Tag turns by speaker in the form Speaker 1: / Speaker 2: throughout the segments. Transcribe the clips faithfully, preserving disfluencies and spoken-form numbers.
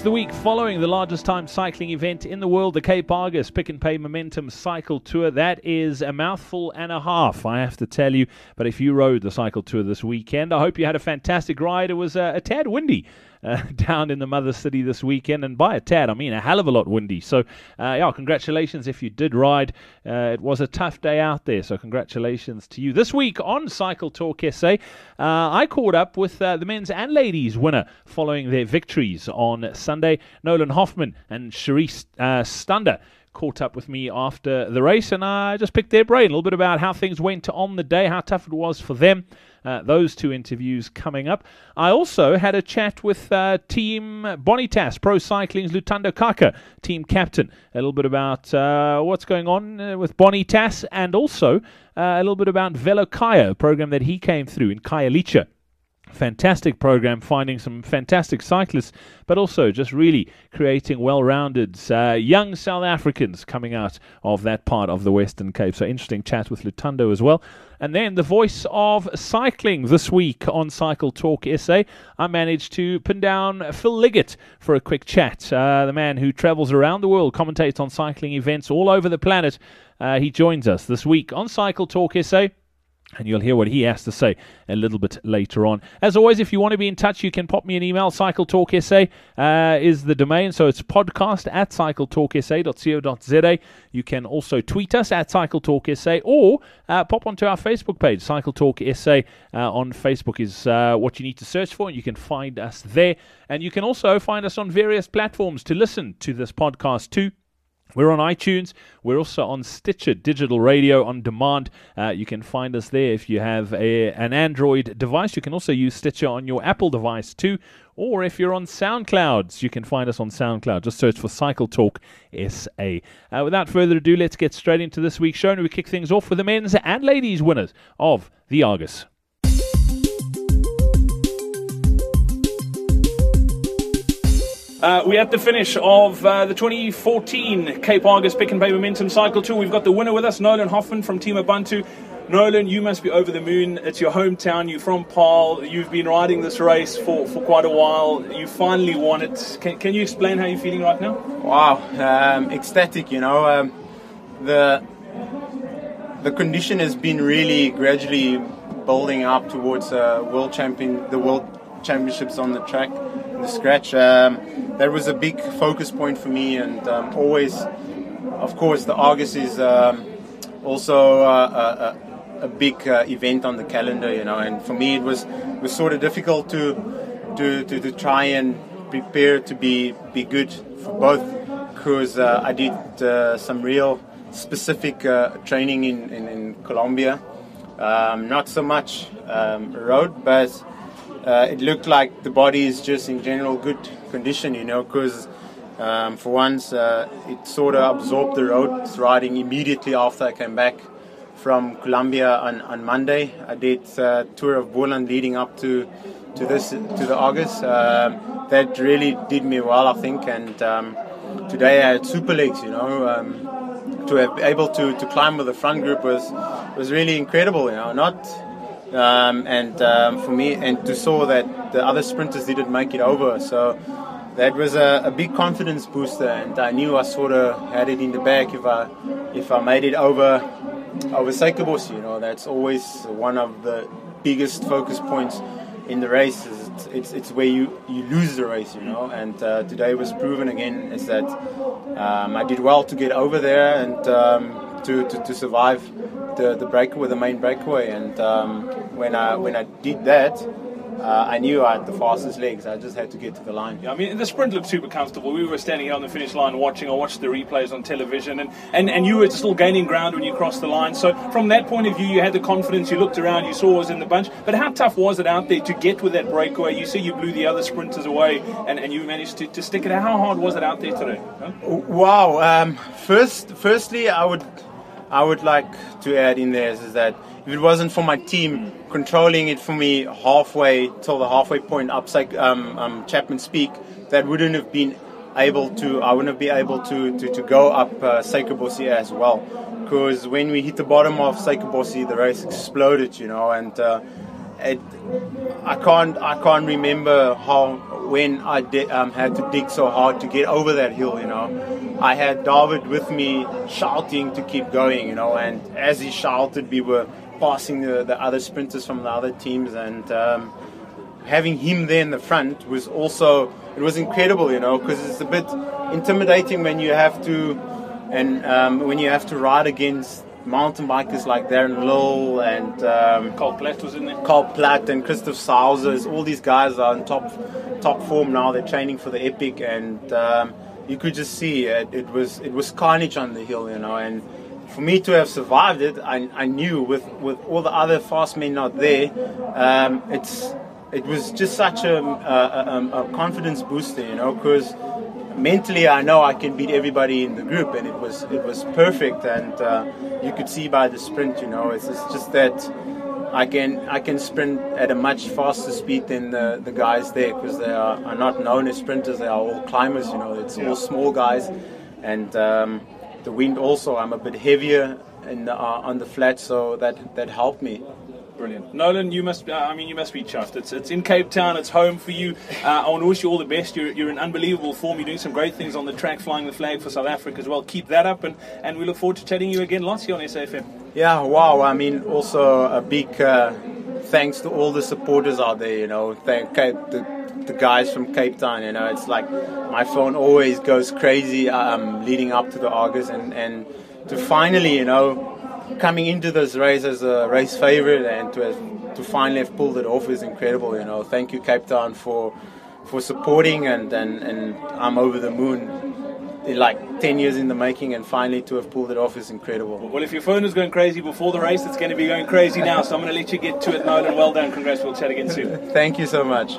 Speaker 1: It's the week following the largest time cycling event in the world, the Cape Argus Pick and Pay Momentum Cycle Tour. That is a mouthful and a half, I have to tell you. But if you rode the cycle tour this weekend, I hope you had a fantastic ride. It was uh, a tad windy uh, down in the mother city this weekend. And by a tad, I mean a hell of a lot windy. So, uh, yeah, congratulations if you did ride. Uh, it was a tough day out there, so congratulations to you. This week on Cycle Talk S A, uh, I caught up with uh, the men's and ladies winner following their victories on Sunday. Nolan Hoffman and Cherise uh, Stander caught up with me after the race, and I just picked their brain a little bit about how things went on the day, how tough it was for them. Uh, those two interviews coming up. I also had a chat with uh, Team Bonitas Pro Cycling's Lutando Kaka, team captain. A little bit about uh, what's going on uh, with Bonitas, and also uh, a little bit about Velo Kaya, a program that he came through in Khayelitsha. Fantastic program, finding some fantastic cyclists, but also just really creating well-rounded uh, young South Africans coming out of that part of the Western Cape. So interesting chat with Lutando as well. And then the voice of cycling this week on Cycle Talk S A. I managed to pin down Phil Liggett for a quick chat. Uh, the man who travels around the world, commentates on cycling events all over the planet. Uh, he joins us this week on Cycle Talk S A. And you'll hear what he has to say a little bit later on. As always, if you want to be in touch, you can pop me an email. CycleTalkSA uh, is the domain. So it's podcast at cycletalksa dot co dot za. You can also tweet us at CycleTalkSA or uh, pop onto our Facebook page. CycleTalkSA uh, on Facebook is uh, what you need to search for. And you can find us there. And you can also find us on various platforms to listen to this podcast too. We're on iTunes. We're also on Stitcher Digital Radio on demand. Uh, you can find us there if you have a, an Android device. You can also use Stitcher on your Apple device too. Or if you're on SoundCloud, you can find us on SoundCloud. Just search for Cycle Talk S A. Uh, without further ado, let's get straight into this week's show. And we kick things off with the men's and ladies winners of the Argus. Uh, we're at the finish of uh, the twenty fourteen Cape Argus Pick and Pay Momentum Cycle Tour. We've got the winner with us, Nolan Hoffman from Team Ubuntu. Nolan, you must be over the moon. It's your hometown. You're from Paarl. You've been riding this race for, for quite a while. You finally won it. Can, can you explain how you're feeling right now?
Speaker 2: Wow, um, ecstatic, you know. Um, the the condition has been really gradually building up towards uh, world champion, the world championships on the track. The scratch, um, that was a big focus point for me, and um, always, of course, the Argus is um, also uh, a, a big uh, event on the calendar, you know. And for me, it was was sort of difficult to to to, to try and prepare to be be good for both, because uh, I did uh, some real specific uh, training in in, in Colombia, um, not so much um, road, but. Uh, it looked like the body is just in general good condition, you know, because um, for once uh, it sort of absorbed the road riding immediately after I came back from Colombia on, on Monday. I did a tour of Boland leading up to to this to the Argus. Um, that really did me well, I think, and um, today I had super legs, you know. Um, to have able to, to climb with the front group was was really incredible, you know. Not. Um, and um, for me, and to saw that the other sprinters didn't make it over, so that was a, a big confidence booster. And I knew I sort of had it in the bag if I if I made it over over Suikerbos. You know, that's always one of the biggest focus points in the race. It's it's, it's where you, you lose the race, you know. And uh, today was proven again is that um, I did well to get over there and um, to, to to survive. The, the breakaway, the main breakaway, and um, when I when I did that, uh, I knew I had the fastest legs. I just had to get to the line.
Speaker 1: Yeah, I mean, the sprint looked super comfortable. We were standing here on the finish line watching. I watched the replays on television, and, and, and you were still gaining ground when you crossed the line. So from that point of view, you had the confidence. You looked around, you saw us in the bunch. But how tough was it out there to get with that breakaway? You see, you blew the other sprinters away, and, and you managed to, to stick it. How hard was it out there today? Huh?
Speaker 2: Wow. Um, first, firstly, I would. I would like to add in there is that if it wasn't for my team controlling it for me halfway till the halfway point up um, um, Chapman's Peak, that wouldn't have been able to. I wouldn't have been able to to, to go up uh, Suikerbos as well, because when we hit the bottom of Suikerbos, the race exploded, you know, and uh, it, I can't I can't remember how when I did, um, had to dig so hard to get over that hill. You know, I had David with me shouting to keep going. You know, and as he shouted, we were passing the, the other sprinters from the other teams, and um, having him there in the front was also, it was incredible, you know, because it's a bit intimidating when you have to, and um, when you have to ride against mountain bikers like Darren Lill and um,
Speaker 1: Carl Platt was in there.
Speaker 2: Carl Platt and Christoph Sausers. All these guys are in top top form now. They're training for the Epic, and um, you could just see it, it was it was carnage on the hill, you know, and for me to have survived it, I, I knew with, with all the other fast men not there, um, it's it was just such a, a, a confidence booster, you know, because mentally I know I can beat everybody in the group, and it was it was perfect, and uh, you could see by the sprint, you know, it's, it's just that I can I can sprint at a much faster speed than the, the guys there, because they are, are not known as sprinters, they are all climbers, you know, it's all small guys, and um, the wind also, I'm a bit heavier in the, uh, on the flat, so that that helped me.
Speaker 1: Brilliant. Nolan, you must, uh, I mean, you must be chuffed. It's it's in Cape Town, it's home for you. Uh, I want to wish you all the best. You're, you're in unbelievable form. You're doing some great things on the track, flying the flag for South Africa as well. Keep that up, and, and we look forward to chatting you again lots here on S A F M.
Speaker 2: Yeah, wow. I mean, also a big uh, thanks to all the supporters out there, you know. Thank the, the guys from Cape Town, you know. It's like my phone always goes crazy um, leading up to the August, and, and to finally, you know, coming into this race as a race favorite, and to have, to finally have pulled it off is incredible, you know. Thank you, Cape Town, for for supporting, and, and, and I'm over the moon. In like ten years in the making, and finally to have pulled it off is incredible.
Speaker 1: Well, if your phone was going crazy before the race, it's going to be going crazy now, so I'm going to let you get to it, Nolan. Well done. Congrats. We'll chat again soon.
Speaker 2: Thank you so much.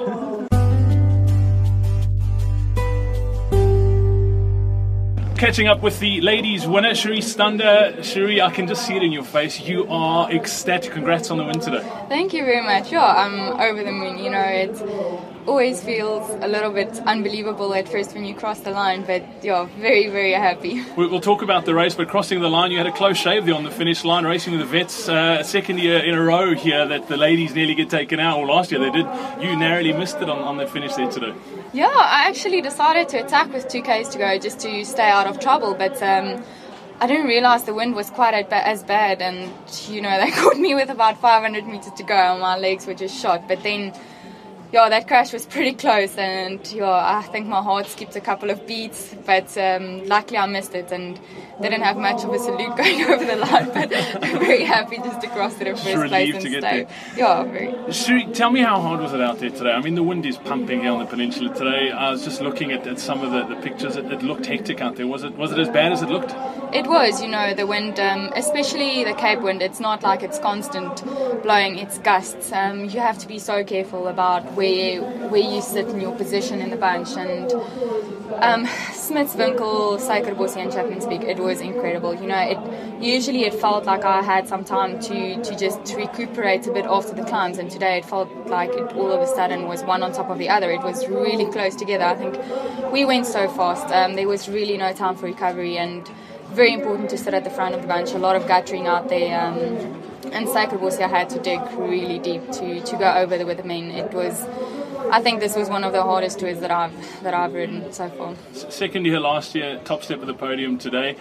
Speaker 1: Catching up with the ladies' winner, Cherie Stander. Cherie, I can just see it in your face. You are ecstatic. Congrats on the win today.
Speaker 3: Thank you very much. Yeah, I'm over the moon. You know, it always feels a little bit unbelievable at first when you cross the line, but yeah, very, very happy.
Speaker 1: We'll talk about the race, but crossing the line, you had a close shave there on the finish line, racing with the vets. Uh, second year in a row here that the ladies nearly get taken out. Well, last year they did. You narrowly missed it on, on that finish there today.
Speaker 3: Yeah, I actually decided to attack with two Ks to go just to stay out of trouble, but um, I didn't realise the wind was quite as bad, and you know, they caught me with about five hundred meters to go and my legs were just shot. But then, yeah, that crash was pretty close, and yeah, I think my heart skipped a couple of beats, but um, luckily I missed it and didn't have much of a salute going over the line, but I'm very happy just to cross it in first place and stay. Yeah, very.
Speaker 1: Cherie, tell me, how hard was it out there today? I mean, the wind is pumping here on the peninsula today. I was just looking at, at some of the, the pictures. It, it looked hectic out there. Was it was it as bad as it looked?
Speaker 3: It was, you know, the wind, um, especially the Cape wind, it's not like it's constant blowing, it's gusts. Um, you have to be so careful about where where you sit in your position in the bunch. And um, Smithswinkel, Suikerbossie and Chapman's Peak, it was incredible. You know, it usually it felt like I had some time to, to just recuperate a bit after the climbs, and today it felt like it all of a sudden was one on top of the other. It was really close together. I think we went so fast. Um, there was really no time for recovery, and very important to sit at the front of the bunch. A lot of guttering out there. Um, and Suikerbossie, I had to dig really deep to, to go over there with the men. It was, I think this was one of the hardest tours that I've that I've ridden so far.
Speaker 1: Second year last year, top step of the podium today.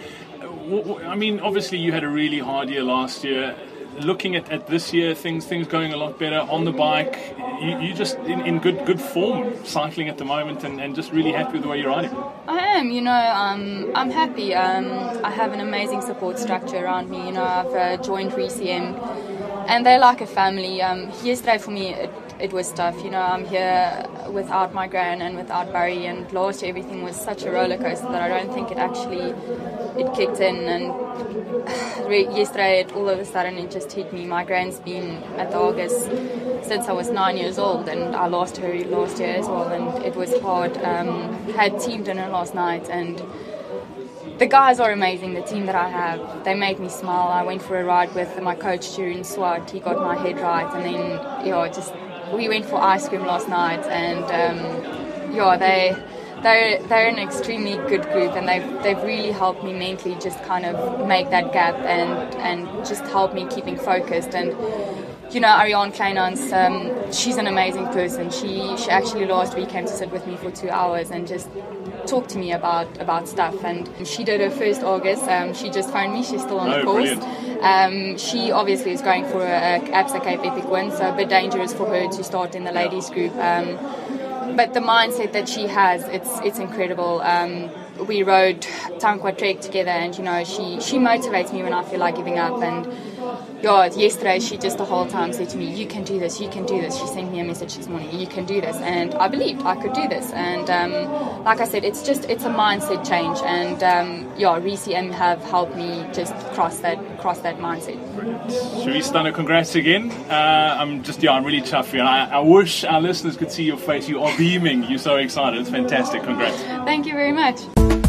Speaker 1: I mean, obviously you had a really hard year last year. Looking at, at this year, things things going a lot better on the bike. You, you just in, in good good form cycling at the moment, and, and just really happy with the way you're riding.
Speaker 3: I am, you know, um, I'm happy. Um, I have an amazing support structure around me. You know, I've uh, joined R C M, and they're like a family. Um, yesterday for me, it, it was tough. You know, I'm here without my gran and without Barry, and last year everything was such a roller coaster that I don't think it actually it kicked in. And yesterday, it, all of a sudden, it just hit me. My gran's been at the August since I was nine years old, and I lost her last year as well, and it was hard. Um, had team dinner last night, and the guys are amazing, the team that I have. They make me smile. I went for a ride with my coach, Jurin Swart. He got my head right, and then, yeah, just we went for ice cream last night, and um, yeah, they... They're, they're an extremely good group, and they've, they've really helped me mentally just kind of make that gap and, and just help me keeping focused. And you know, Ariane Kleinans, um, she's an amazing person. She she actually last week came to sit with me for two hours and just talk to me about, about stuff. And she did her first August. Um, she just phoned me. She's still on
Speaker 1: oh,
Speaker 3: the course.
Speaker 1: Brilliant.
Speaker 3: Um, she obviously is going for a, a Absa Cape Epic win, so a bit dangerous for her to start in the ladies group. Um, but the mindset that she has, it's it's incredible. Um, we rode Tankwa Trek together, and you know, she she motivates me when I feel like giving up. And yeah, yesterday she just the whole time said to me, "You can do this, you can do this." She sent me a message this morning, "You can do this," and I believed I could do this. And um, like I said, it's just it's a mindset change, and um, yeah, R C M have helped me just cross that cross that mindset.
Speaker 1: Cherise Stunner, congrats again. Uh, I'm just yeah, I'm really chuffed for you, and I, I wish our listeners could see your face. You are beaming. You're so excited. It's fantastic. Congrats.
Speaker 3: Thank you very much.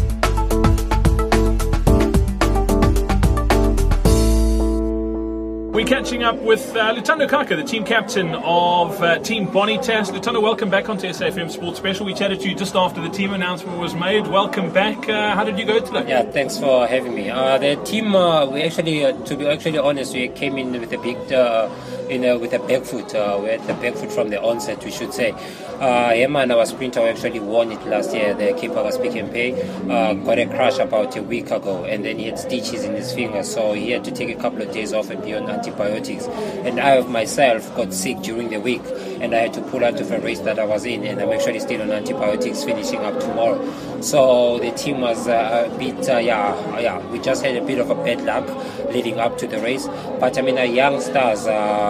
Speaker 1: We're catching up with uh, Lutando Kaka, the team captain of uh, Team Bonitas. Lutando, welcome back onto S A F M Sports Special. We chatted to you just after the team announcement was made. Welcome back. Uh, how did you go today?
Speaker 4: Yeah, thanks for having me. Uh, the team, uh, we actually, uh, to be actually honest, we came in with a big, uh, in a, with a back foot. Uh, we had the back foot from the onset, we should say. Uh, Emma and our sprinter actually won it last year, the keeper was Pick and Pay. Uh, got a crash about a week ago, and then he had stitches in his finger, so he had to take a couple of days off and be on antibiotics. And I myself got sick during the week, and I had to pull out of a race that I was in, and I'm actually still on antibiotics, finishing up tomorrow. So the team was uh, a bit, uh, yeah, yeah, we just had a bit of a bad luck leading up to the race. But I mean, our young stars, uh,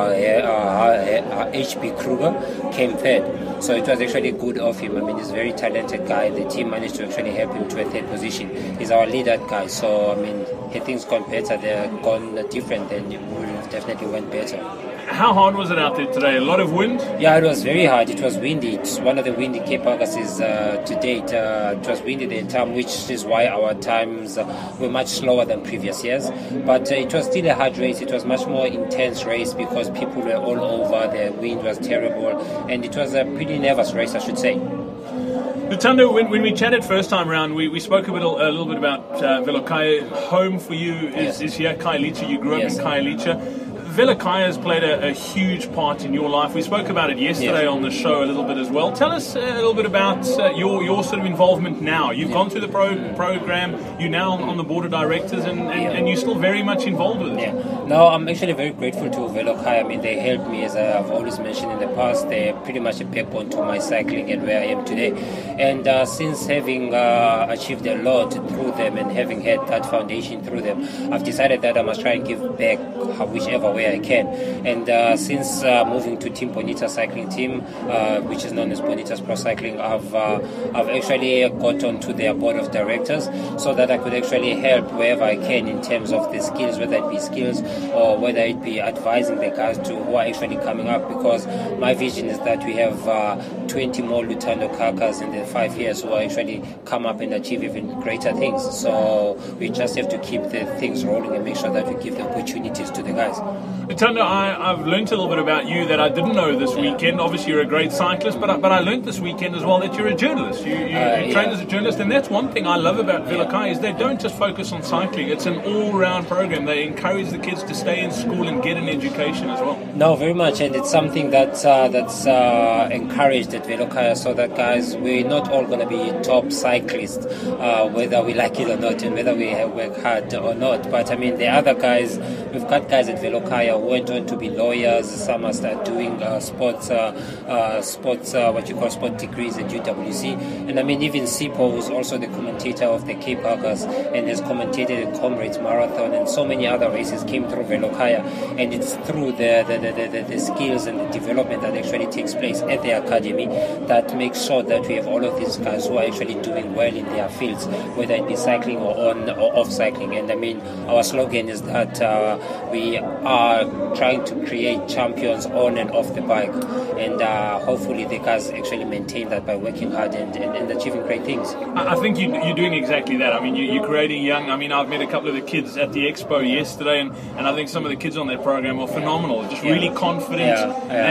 Speaker 4: uh, uh, H B Kruger came third. So it was actually good of him. I mean, he's a very talented guy. The team managed to actually help him to a third position. He's our leader guy. So, I mean, had things gone better, they're gone different, then it would have definitely went better.
Speaker 1: How hard was it out there today? A lot of wind?
Speaker 4: Yeah, it was very hard. It was windy. It's one of the windy Cape Augustes uh, to date. Uh, it was windy the entire time, which is why our times uh, were much slower than previous years. But uh, it was still a hard race. It was much more intense race because people were all over. The wind was terrible, and it was a pretty nervous race, I should say.
Speaker 1: Lutando, when, when we chatted first time around, we, we spoke a little a little bit about uh, Velokaya. Home for you is,
Speaker 4: yes.
Speaker 1: is here, Khayelitsha. You grew up
Speaker 4: yes.
Speaker 1: in Khayelitsha. Velokaya has played a, a huge part in your life. We spoke about it yesterday
Speaker 4: yes.
Speaker 1: on the show a little bit as well. Tell us a little bit about uh, your your sort of involvement now. You've yeah. gone through the pro program. You're now on the board of directors, and, and,
Speaker 4: yeah.
Speaker 1: and you're still very much involved with it.
Speaker 4: Yeah. No, I'm actually very grateful to Velokaya. I mean, they helped me, as I've always mentioned in the past. They're pretty much a backbone to my cycling and where I am today. And uh, since having uh, achieved a lot through them and having had that foundation through them, I've decided that I must try and give back whichever way I can. And uh, since uh, moving to Team Bonitas Cycling Team, uh, which is known as Bonitas Pro Cycling, I've uh, I've actually got onto their board of directors so that I could actually help wherever I can in terms of the skills, whether it be skills or whether it be advising the guys to who are actually coming up. Because my vision is that we have uh, twenty more Lutando Kakas in the five years who will actually come up and achieve even greater things. So we just have to keep the things rolling and make sure that we give the opportunities to the guys.
Speaker 1: Lutando, I, I've learned a little bit about you that I didn't know this weekend. Obviously, you're a great cyclist, but I, but I learned this weekend as well that you're a journalist. You, you, uh, you train
Speaker 4: yeah.
Speaker 1: as a journalist, and that's one thing I love about Velokaya is they don't just focus on cycling. It's an all-round program. They encourage the kids to stay in school and get an education as well.
Speaker 4: No, very much, and it's something that uh, that's uh, encouraged at Velokaya, so that guys, we're not all going to be top cyclists, uh, whether we like it or not, and whether we work hard or not. But I mean, the other guys, we've got guys at Velokaya who went on to be lawyers. Some are start doing uh, sports, uh, uh, sports, uh, what you call sport degrees at U W C. And I mean, even Sipho, who's also the commentator of the Cape August and has commentated the Comrades Marathon and so many other races, came through Velokaya. And it's through the the, the, the, the skills and the development that actually takes place at the academy that makes sure that we have all of these guys who are actually doing well in their fields, whether it be cycling or on or off cycling. And I mean, our slogan is that uh, we are trying to create champions on and off the bike, and uh, hopefully the guys actually maintain that by working hard and, and, and achieving great things.
Speaker 1: I think you, you're doing exactly that. I mean, you, you're creating young. I mean, I've met a couple of the kids at the expo yesterday, and, and I think some of the kids on that program are phenomenal, just
Speaker 4: yeah.
Speaker 1: really confident.
Speaker 4: Yeah. Yeah.
Speaker 1: And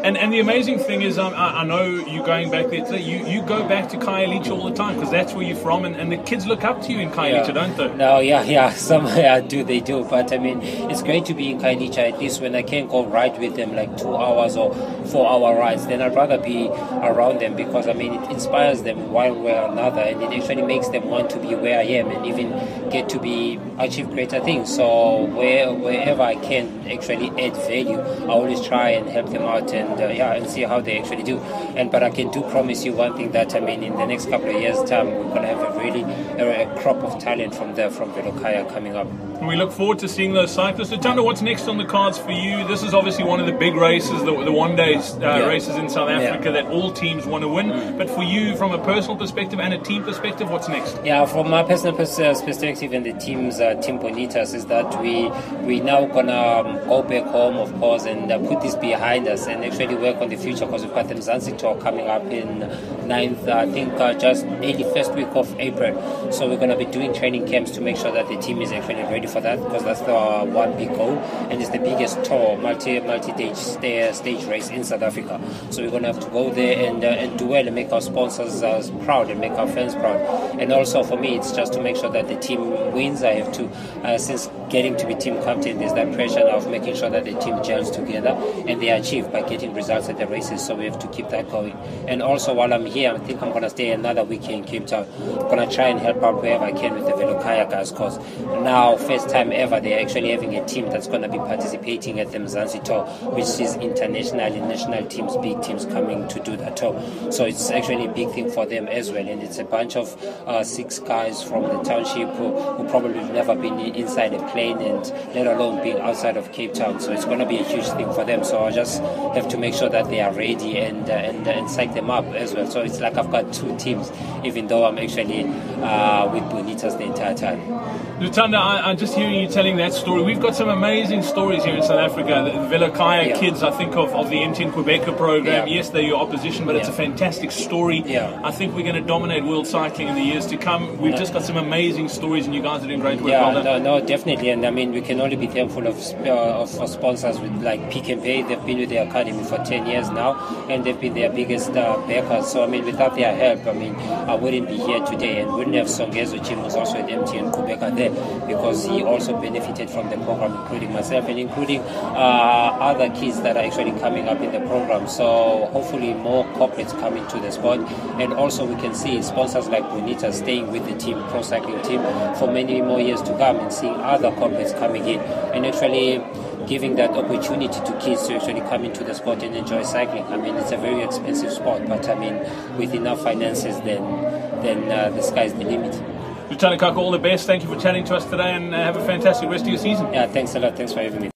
Speaker 1: And and the amazing thing is, um, I, I know you going back there today, you, you go back to Khayelitsha all the time because that's where you're from, and, and the kids look up to you in Khayelitsha, yeah. don't they?
Speaker 4: No, yeah, yeah, some yeah, do, they do. But I mean, it's great to be in Khayelitsha, at least when I can go ride with them like two hours or four hour rides, then I'd rather be around them because I mean, it inspires them one way or another, and it actually makes them want to be where I am and even get to be achieve greater things. So where, wherever I can actually add value, I always try and help them out and uh, yeah, and see how they actually do. And but I can do promise you one thing, that I mean, in the next couple of years' time, we're going to have a really a, a crop of talent from there, from Velokhaya coming up.
Speaker 1: And we look forward to seeing those cyclists. Luthando, what's next on the cards for you? This is obviously one of the big races, the, the one-day uh, yeah. races in South Africa yeah. that all teams want to win. Mm. But for you, from a personal perspective and a team perspective, what's next?
Speaker 4: Yeah, from my personal perspective and the team's uh, Team Bonitas is that we we now gonna um, go back home, of course, and uh, put this behind us and actually work on the future, because we've got the Mzansi Tour coming up in ninth, uh, I think uh, just early first week of April. So we're going to be doing training camps to make sure that the team is actually ready for that, because that's the uh, one big goal, and it's the biggest tour, multi multi stage stage race in South Africa. So we're going to have to go there and uh, and do well and make our sponsors uh, proud and make our fans proud. And also for me, it's just to make sure that the team wins. I have to, uh, since getting to be team captain, there's that pressure of making sure that the team gels together, and they achieve by getting results at the races. So we have to keep that going. And also while I'm here, I think I'm going to stay another week here in Cape Town. I'm going to try and help out wherever I can with the Velokhaya guys, because now, first time ever, they're actually having a team that's going to be participating at the Mzansi Tour, which is international and national teams, big teams coming to do that tour. So it's actually a big thing for them as well. And it's a bunch of uh, six guys from the township who, who probably have never been inside a plane, and let alone being outside of Cape Town. So it's going to be a huge thing for them. So I just have to make sure that they are ready and uh, and, and psych them up as well. So it's like I've got two teams, even though I'm actually uh, with Bonitas the entire time.
Speaker 1: Luthando, I, I'm just hearing you telling that story. We've got some amazing stories here in South Africa. The Velokhaya yeah. kids, I think of, of the M ten Quebecer program. Yeah. Yes, they're your opposition, but yeah. it's a fantastic story.
Speaker 4: Yeah.
Speaker 1: I think we're going to dominate world cycling in the years to come. We've no. just got some amazing stories, and you guys are doing great work.
Speaker 4: Yeah,
Speaker 1: well
Speaker 4: no, no, definitely. And I mean, we can only be thankful of, uh, of sponsors with like Pick n Pay. They've been with the academy for ten years now, and they've been their biggest uh, backers. So I mean, without their help, I mean, I wouldn't be here today, and wouldn't have Songezo Jim, who's also at M T N Quebecer there, because he also benefited from the program, including myself and including uh, other kids that are actually coming up in the program. So hopefully more corporates coming to the sport, and also we can see sponsors like Bonita staying with the team, pro cycling team, for many more years to come, and seeing other corporates coming in and actually giving that opportunity to kids to actually come into the sport and enjoy cycling. I mean, it's a very expensive sport, but I mean, with enough finances, then then uh, the sky's the limit.
Speaker 1: Luthando Kaka, all the best. Thank you for chatting to us today, and uh, have a fantastic rest of your season.
Speaker 4: Yeah, thanks a lot. Thanks for having me.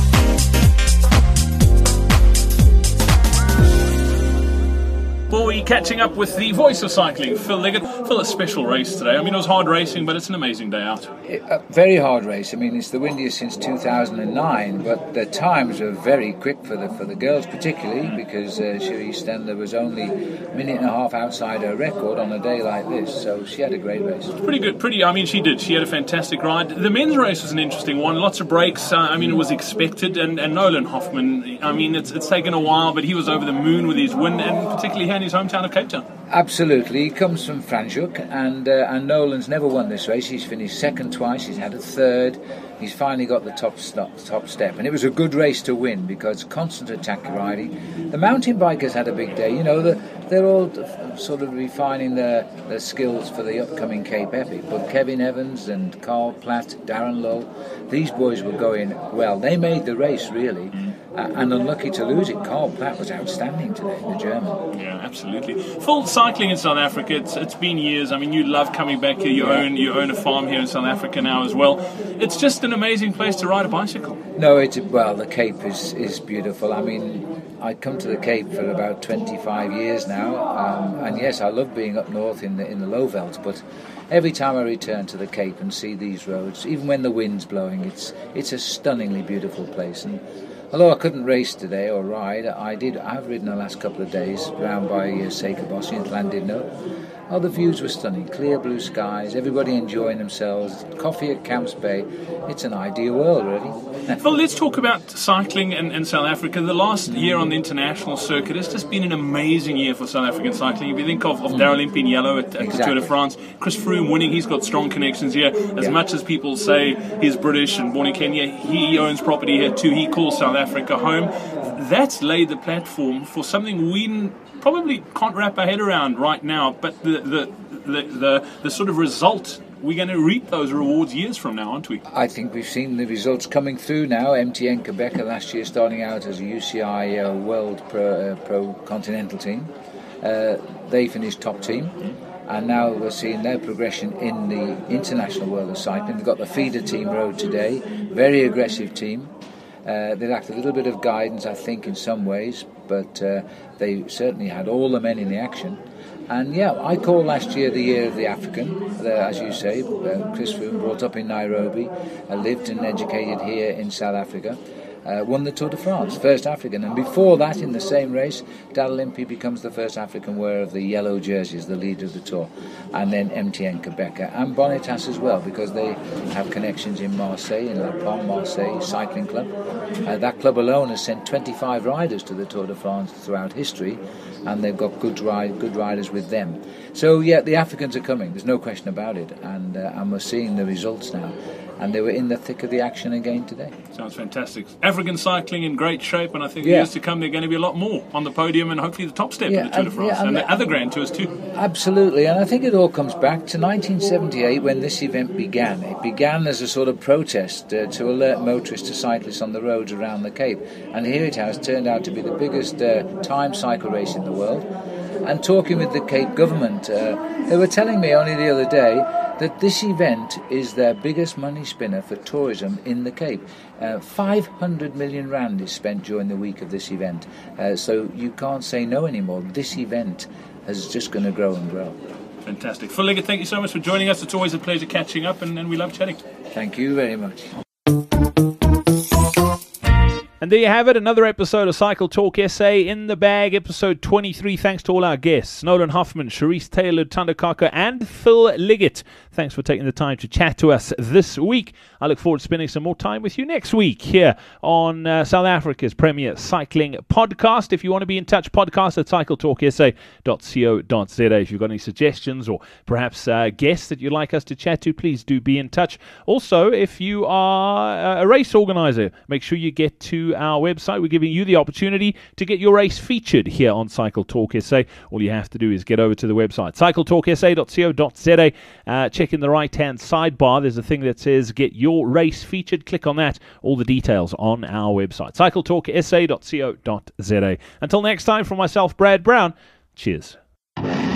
Speaker 1: Well, we're catching up with the voice of cycling, Phil Liggett. Phil, a special race today. I mean, it was hard racing, but it's an amazing day out.
Speaker 5: A very hard race. I mean, it's the windiest since two thousand nine, but the times were very quick for the for the girls, particularly because uh, Cherie Stender was only a minute and a half outside her record on a day like this. So she had a great race.
Speaker 1: Pretty good. Pretty. I mean, she did. She had a fantastic ride. The men's race was an interesting one. Lots of breaks. Uh, I mean, it was expected. And, and Nolan Hoffman. I mean, it's it's taken a while, but he was over the moon with his win, and particularly here in his hometown of Cape Town.
Speaker 5: Absolutely. He comes from Franschhoek, and uh, and Nolan's never won this race. He's finished second twice. He's had a third. He's finally got the top stop, top step, and it was a good race to win because constant attack riding. The mountain bikers had a big day. You know, the, they're all sort of refining their, their skills for the upcoming Cape Epic. But Kevin Evans and Carl Platt, Darren Lowe, these boys were going well. They made the race really, uh, and unlucky to lose it. Carl Platt was outstanding today, the German.
Speaker 1: Yeah, absolutely. Full cycling in South Africa. It's it's been years. I mean, you love coming back here. You own you own a farm here in South Africa now as well. It's just an amazing place to ride a bicycle.
Speaker 5: No, it's well, the Cape is, is beautiful. I mean, I've come to the Cape for about twenty-five years now, um, and yes, I love being up north in the in the low veldt, but every time I return to the Cape and see these roads, even when the wind's blowing, it's it's a stunningly beautiful place. And although I couldn't race today or ride, I did. I've ridden the last couple of days round by uh, Suikerbos in Llandudno. Oh, the views were stunning. Clear blue skies, everybody enjoying themselves, coffee at Camps Bay. It's an ideal world, really.
Speaker 1: Well, let's talk about cycling in, in South Africa. The last year on the international circuit has just been an amazing year for South African cycling. If you think of, of mm. Daryl Impey in yellow at, at exactly. the Tour de France, Chris Froome winning, he's got strong connections here. As yeah. much as people say he's British and born in Kenya, he owns property here too. He calls South Africa home. That's laid the platform for something we probably can't wrap our head around right now, but the the, the, the, the sort of result, we're going to reap those rewards years from now, aren't we?
Speaker 5: I think we've seen the results coming through now. M T N Quebec last year starting out as a U C I uh, World Pro, uh, Pro Continental team. Uh, they finished top team. And now we're seeing their progression in the international world of cycling. They've got the feeder team road today, very aggressive team. Uh, they lacked a little bit of guidance, I think, in some ways, but uh, they certainly had all the men in the action. And yeah, I called last year the year of the African, uh, as you say. Uh, Chris Froome, brought up in Nairobi, uh, lived and educated here in South Africa. Uh, won the Tour de France, first African, and before that, in the same race, Daryl Impey becomes the first African wearer of the yellow jerseys, the leader of the Tour, and then M T N Quebec and Bonitas as well, because they have connections in Marseille, in La Pomme, Marseille Cycling Club. Uh, that club alone has sent twenty-five riders to the Tour de France throughout history, and they've got good ride, good riders with them. So yeah, the Africans are coming. There's no question about it, and uh, and we're seeing the results now. And they were in the thick of the action again today.
Speaker 1: Sounds fantastic. African cycling in great shape, and I think
Speaker 5: yeah.
Speaker 1: years to come, there are going to be a lot more on the podium and hopefully the top step
Speaker 5: yeah,
Speaker 1: of the Tour de France
Speaker 5: yeah,
Speaker 1: and,
Speaker 5: and
Speaker 1: the other Grand Tours too.
Speaker 5: Absolutely, and I think it all comes back to nineteen seventy-eight when this event began. It began as a sort of protest uh, to alert motorists to cyclists on the roads around the Cape, and here it has turned out to be the biggest uh, time cycle race in the world. And talking with the Cape government, uh, they were telling me only the other day that this event is their biggest money spinner for tourism in the Cape. Uh, five hundred million rand is spent during the week of this event. Uh, so you can't say no anymore. This event is just going to grow and grow.
Speaker 1: Fantastic. Phil Liggett, thank you so much for joining us. It's always a pleasure catching up, and, and we love chatting.
Speaker 5: Thank you very much.
Speaker 1: And there you have it, another episode of Cycle Talk S A in the bag, episode twenty-three. Thanks to all our guests, Nolan Hoffman, Charisse Taylor, Tandakaka, and Phil Liggett. Thanks for taking the time to chat to us this week. I look forward to spending some more time with you next week here on uh, South Africa's premier cycling podcast. If you want to be in touch, podcast at cycle talk s a dot co dot z a. If you've got any suggestions or perhaps uh, guests that you'd like us to chat to, please do be in touch. Also, if you are a race organizer, make sure you get to our website. We're giving you the opportunity to get your race featured here on Cycle Talk S A. All you have to do is get over to the website, cycle talk s a dot co dot z a. Uh, check in the right-hand sidebar. There's a thing that says get your race featured. Click on that. All the details on our website, cycle talk s a dot co dot z a. Until next time, from myself, Brad Brown, cheers.